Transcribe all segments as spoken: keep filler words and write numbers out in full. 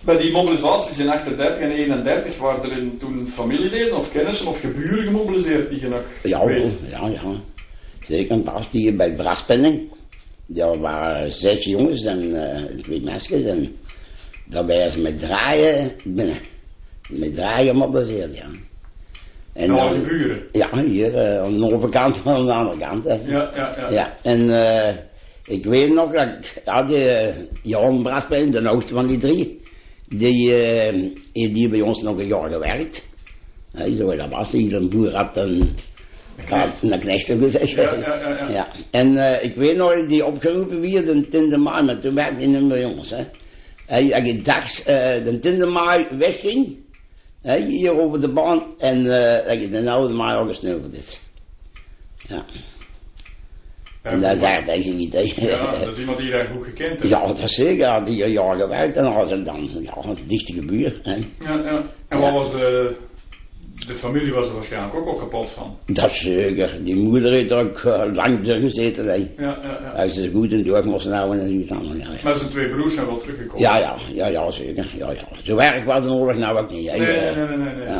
Bij die mobilisaties in achtendertig en eenendertig waren er in, toen familieleden of kennissen of geburen gemobiliseerd die je nog ja, weet? Ja, ja. Zeker een paar die bij Braspenning. Daar waren zes jongens en uh, twee meisjes en daar waren ze met draaien binnen. Met draaien gemobiliseerd, ja. En dan, de buren? Ja, hier uh, aan de overkant van de andere kant. Hè. Ja, ja, ja. Ja, en uh, ik weet nog dat ik, ja, die uh, Jan Braspenning, de oudste van die drie, die uh, heeft hier bij ons nog een jaar gewerkt. Uh, zo dat was, iedere boer had een, had een knechtje gezegd. Ja, ja, ja, ja. Ja. En uh, ik weet nog, die opgeroepen weer de tiende maai, maar toen werkte hij niet bij ons. Hè. Hij, als je dags uh, de tiende maai wegging, hè, hier over de baan, en uh, dat je de oude maai al gesneuveld is. Ja. Ja, en dat is echt eigenlijk een idee. Ja, dat is iemand die daar goed gekend heeft. Ja, dat is zeker. Had die een jaar gewerkt en had ze dan, ja, een dichte buurt. Hè. Ja, ja. En wat ja. was de, de familie was er waarschijnlijk ook al kapot van? Dat is zeker. Die moeder heeft er ook uh, lang door gezeten. Hè. Ja, ja, ja. Hij is goed en door moest houden en iets anders. Ja, ja. Maar zijn twee broers zijn wel teruggekomen? Ja, ja, ja, ja, zeker. Ja, ja. Zo erg was de oorlog nou ook niet. Hè. Nee, nee, nee, nee. nee. Ja.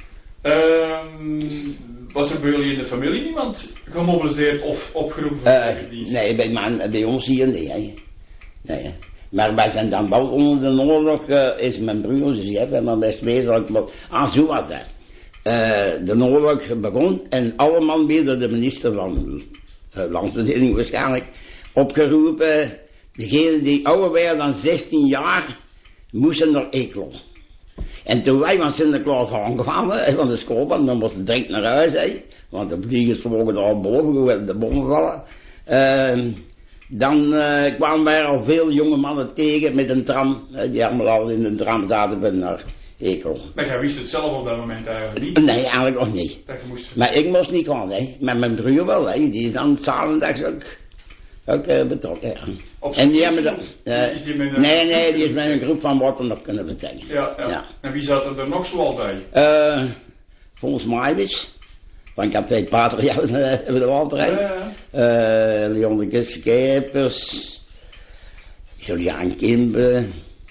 Um, was er bij jullie in de familie iemand gemobiliseerd of opgeroepen voor uh, de dienst? Nee, bij, man, bij ons hier niet. Hè. Nee. Maar wij zijn dan wel onder de oorlog, uh, is mijn broer, dus die hebben maar best wezenlijk, maar ah, zo was dat. Uh, de oorlog begon en allemaal weer door de minister van uh, Landverdeling waarschijnlijk opgeroepen. Degenen die ouder werden dan zestien jaar moesten naar Eeklo. En toen wij van Sinterklaas aangevallen, van de school, want dan moesten we direct naar huis, hè, want de vliegers vlogen er al boven, hoe werden de bommen vallen. Uh, dan uh, kwamen wij al veel jonge mannen tegen met een tram, uh, die allemaal al in een tram zaten we naar Eeklo. Maar jij wist het zelf op dat moment eigenlijk niet? Nee, eigenlijk nog niet. Dat je moest... Maar ik moest niet gaan, hè. Maar mijn broer wel, hè. Die is dan zaterdags ook, ook uh, betrokken, ja. En die hebben dat... Uh, is die met een... Nee, nee, die is met een groep van Watten op kunnen vertellen. Ja, ja, ja. En wie zat er nog zoal bij? Uh, volgens mij was... Want ik heb twee patriarchen uh, over de Walterij. Ja, ja. Uh, Leon de Skepers. Julian Kimbe.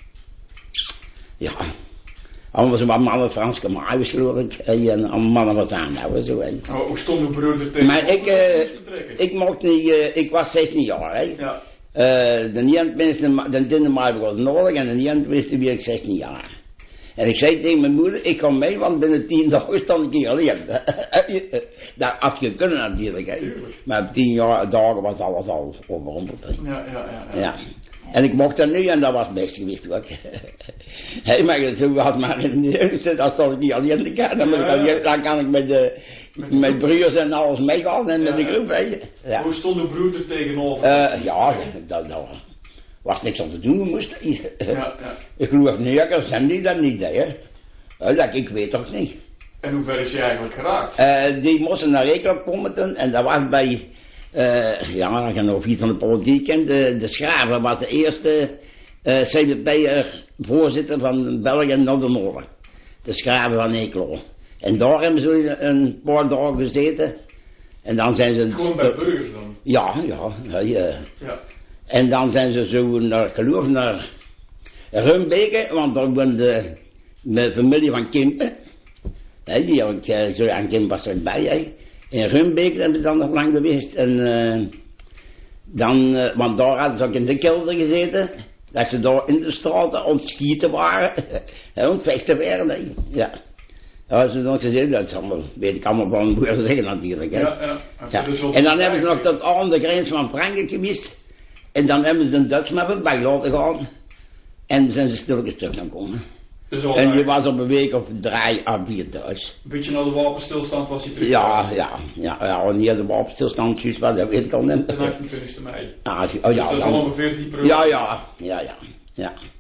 Ja... Allemaal zo wat mannen Frans gemaakt, geloof ik. En allemaal mannen wat aanhouden, zo. En. Oh, hoe stond uw broer tegen? Maar ik, uh, ik mocht niet, uh, ik was zestien jaar, hè. Ja. Uh, de niemand, de tiende maai begon nodig en de niemand wist weer ik zestien jaar. En ik zei tegen mijn moeder, ik kom mee, want binnen tien dagen stond ik hier alleen. Dat had je kunnen natuurlijk, hè. Tuurlijk. Maar op tien jaar, dagen was alles al overrompeld. Ja, ja, ja, ja. Ja. En ik mocht er nu en dat was het best geweest ook. Hé, maar zo had maar in de jeugd, dat stond ik niet alleen te kennen, maar ja, ja. Dan kan ik met de, met de met broers en alles meegaan en ja, met de groep, hè. Ja. Hoe stond uw broer er tegenover? Uh, ja, dat, dat was niks aan te doen, we moesten. Ja, ja. Ik geloof niet, dat zijn die dat niet, hè. Dat ik weet toch niet. En hoe ver is je eigenlijk geraakt? Uh, die moesten naar Rekeland komen toen, en dat was bij... Uh, ja, als je nog iets van de politiek kent, de, de Schraven was de eerste uh, C D P'er voorzitter van België en Noord-Noorden. De Schraven van Eeklo. En daar hebben ze een paar dagen gezeten. En dan zijn ze... Gewoon bij burgers dan? Ja, ja. ja, ja. ja. En dan zijn ze zo naar, geloof naar Rumbeke, want daar woonde de familie van Kimpen. He, die had ik, zo aan Kimpen was erbij, hè. In Rumbeek hebben ze dan nog lang geweest. En uh, dan, uh, want daar hadden ze ook in de kelder gezeten. Dat ze daar in de straten ontschieten waren. En ontvechten werden. Hè. Ja. Dat hadden ze nog gezegd. Dat is allemaal, weet ik allemaal van boeren zeggen natuurlijk. Hè. Ja, ja. Ja. Dus en dan hebben ze nog tot aan de grens van Frankrijk geweest. En dan hebben ze een Dutchman erbij laten gaan. En zijn ze stilletjes terug gaan komen. Dus en je was op een week of drie à vier thuis. Een beetje naar de wapenstilstand was hij terug? Ja, ja, ja, ja, wanneer de wapenstilstand juist was, dat weet ik al niet. De achtentwintigste mei. Ah, oh ja, dus dat is dan, al ongeveer die periode? Ja, ja, ja, ja, ja.